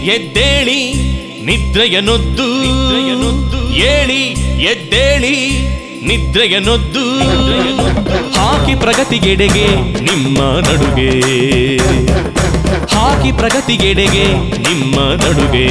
ಎದ್ದೇಳಿ ನಿದ್ರೆಯನೊದ್ದು ಏಳಿ ಎದ್ದೇಳಿ ನಿದ್ರೆಯನೊದ್ದು ಹಾಕಿ ಪ್ರಗತಿಗೆಡೆಗೆ ನಿಮ್ಮ ನಡುಗೆ ಹಾಕಿ ಪ್ರಗತಿಗೆಡೆಗೆ ನಿಮ್ಮ ನಡುಗೆ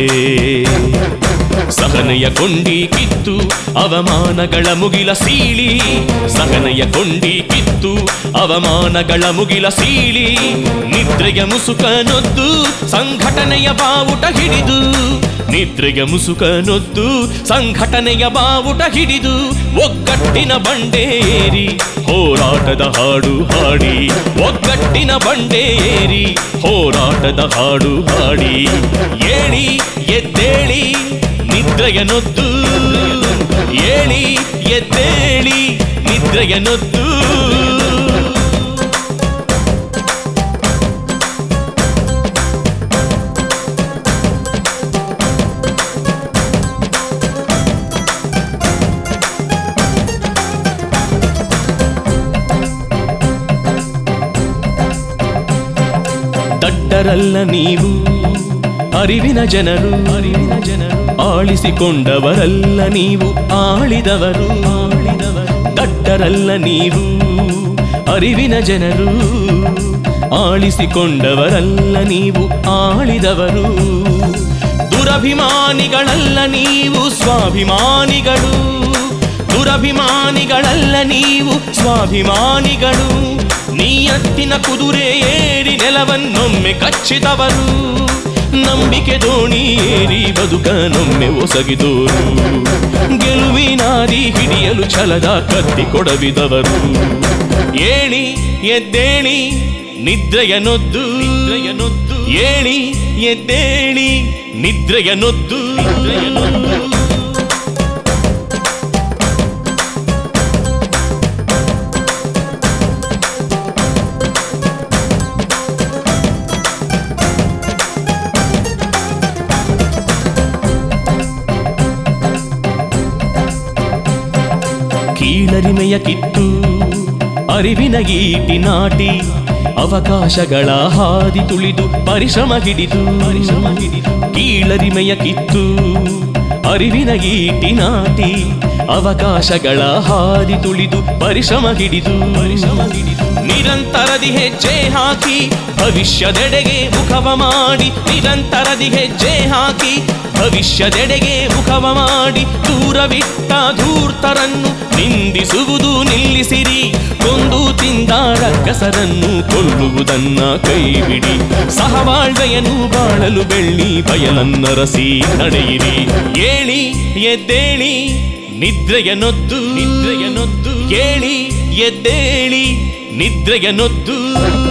ಸಹನೆಯ ಕೊಂಡಿ ಕಿತ್ತು ಅವಮಾನಗಳ ಮುಗಿಲ ಸೀಳಿ ಸಹನೆಯ ಕೊಂಡಿ ಕಿತ್ತು ಅವಮಾನಗಳ ಮುಗಿಲ ಸೀಳಿ ನಿದ್ರೆಯ ಮುಸುಕನೊದ್ದು ಸಂಘಟನೆಯ ಬಾವುಟ ಹಿಡಿದು ನಿದ್ರೆಯ ಮುಸುಕನೊದ್ದು ಸಂಘಟನೆಯ ಬಾವುಟ ಹಿಡಿದು ಒಗ್ಗಟ್ಟಿನ ಬಂಡೇರಿ ಹೋರಾಟದ ಹಾಡು ಹಾಡಿ ಒಗ್ಗಟ್ಟಿನ ಬಂಡೇರಿ ಹೋರಾಟದ ಹಾಡು ಹಾಡಿ ಏಳಿ ಎದ್ದೇಳಿ ನಿದ್ರೆಯನೊದ್ದು ಏಳಿ ಎದ್ದೇಳಿ ನಿದ್ರೆಯನೊದ್ದು ದಡ್ಡರಲ್ಲ ನೀವು ಅರಿವಿನ ಜನರು ಆಳಿಸಿಕೊಂಡವರಲ್ಲ ನೀವು ಆಳಿದವರು ದಡ್ಡರಲ್ಲ ನೀವು ಅರಿವಿನ ಜನರು ಆಳಿಸಿಕೊಂಡವರಲ್ಲ ನೀವು ಆಳಿದವರು ದುರಭಿಮಾನಿಗಳಲ್ಲ ನೀವು ಸ್ವಾಭಿಮಾನಿಗಳು ದುರಭಿಮಾನಿಗಳಲ್ಲ ನೀವು ಸ್ವಾಭಿಮಾನಿಗಳು ನಿಯತ್ತಿನ ಕುದುರೆ ಏರಿ ನೆಲವನ್ನೊಮ್ಮೆ ಕಚ್ಚಿದವರು ನಂಬಿಕೆ ದೋಣಿ ಏರಿ ಬದುಕನೊಮ್ಮೆ ಒಸಗಿದೋರು ಗೆಲುವಿನಾದಿ ಹಿಡಿಯಲು ಛಲದ ಕತ್ತಿ ಕೊಡವಿದವರು ಏಳಿ ಎದ್ದೇಳಿ ನಿದ್ರೆಯನೊದ್ದು ಏಳಿ ಎದ್ದೇಳಿ ನಿದ್ರೆಯನೊದ್ದು ಕೀಳರಿಮೆಯ ಕಿತ್ತು ಅರಿವಿನ ಗೀಟಿ ನಾಟಿ ಅವಕಾಶಗಳ ಹಾದಿ ತುಳಿದು ಪರಿಶ್ರಮ ಹಿಡಿದು ಕೀಳರಿಮೆಯ ಕಿತ್ತು ಅರಿವಿನ ಗೀಟಿ ನಾಟಿ ಅವಕಾಶಗಳ ಹಾದಿ ತುಳಿದು ಪರಿಶ್ರಮ ಹಿಡಿದು ನಿರಂತರದಿ ಹೆಜ್ಜೆ ಹಾಕಿ ಭವಿಷ್ಯದೆಡೆಗೆ ಮುಖವ ಮಾಡಿ ನಿರಂತರದಿ ಹೆಜ್ಜೆ ಹಾಕಿ ಭವಿಷ್ಯದೆಡೆಗೆ ಮುಖವ ಮಾಡಿ ದೂರವಿಟ್ಟ ಧೂರ್ತರನ್ನು ನಿಂದಿಸುವುದು ನಿಲ್ಲಿಸಿರಿ ಕೊಂದು ತಿಂದ ರಕ್ಕಸರನ್ನು ಕೊಲ್ಲುವುದನ್ನ ಕೈಬಿಡಿ ಸಹಬಾಳ್ವೆಯನ್ನು ಬಾಳಲು ಬೆಳ್ಳಿ ಬಯಲನ್ನರಸಿ ನಡೆಯಿರಿ ಏಳಿ ಎದ್ದೇಳಿ ನಿದ್ರೆಯನೊದ್ದು ಏಳಿ ಎದ್ದೇಳಿ ನಿದ್ರೆಯನೊದ್ದು